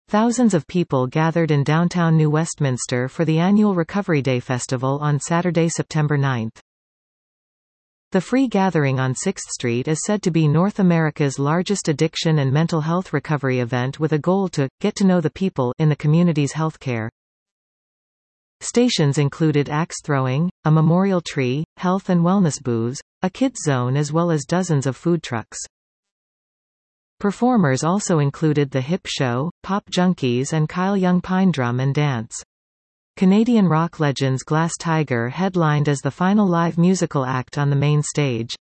Thousands of people gathered in downtown New Westminster for the annual Recovery Day Festival on Saturday, September 9. The Free Gathering on 6th Street is said to be North America's largest addiction and mental health recovery event, with a goal to get to know the people in the community's healthcare. Stations included axe throwing, a memorial tree, health and wellness booths, a kids zone, as well as dozens of food trucks. Performers also included The Hip Show, Pop Junkies, and Kyle Young Pine Drum and Dance. Canadian rock legends Glass Tiger headlined as the final live musical act on the main stage.